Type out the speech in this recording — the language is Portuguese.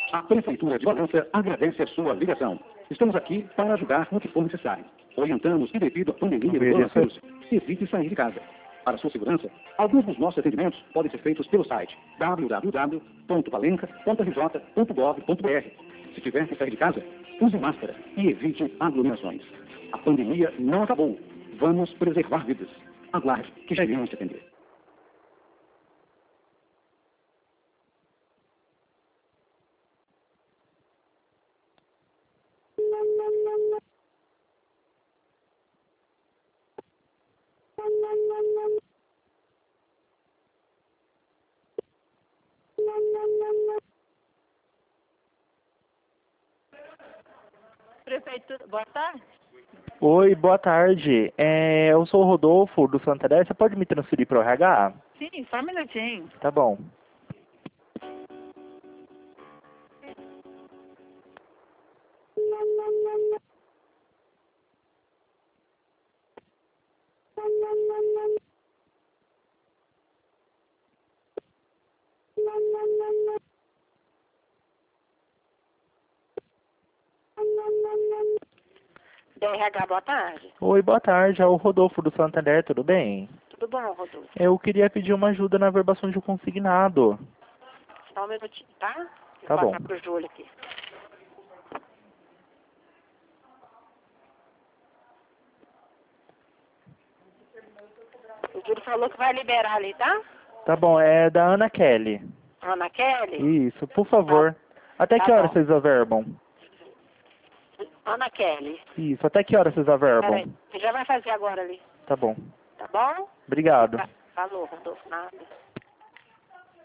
A Prefeitura de Valença agradece a sua ligação. Estamos aqui para ajudar no que for necessário. Orientamos que devido à pandemia do coronavírus, evite sair de casa. Para sua segurança, alguns dos nossos atendimentos podem ser feitos pelo site www.valenca.rj.gov.br. Se tiver que sair de casa, use máscara e evite aglomerações. A pandemia não acabou. Vamos preservar vidas. Aguarde que já iremos te atender. Prefeito, boa tarde. Oi, boa tarde. Eu sou o Rodolfo do Santander. Você pode me transferir para o RH? Sim, só um minutinho. Tá bom. DRH, boa tarde. Oi, boa tarde. É o Rodolfo do Santander, tudo bem? Tudo bom, Rodolfo? Eu queria pedir uma ajuda na verbação de um consignado. Só um minutinho, tá? Vou Tá bom. passar pro Júlio aqui. O Júlio falou que vai liberar ali, tá? Tá bom, é da Ana Kelly. Ana Kelly? Isso, por favor. Até Tá que hora bom. vocês averbam? Ana Kelly. Isso, até que hora vocês averbam? Peraí, você já vai fazer agora ali. Tá bom. Tá bom? Obrigado. Falou, Rodolfo, nada.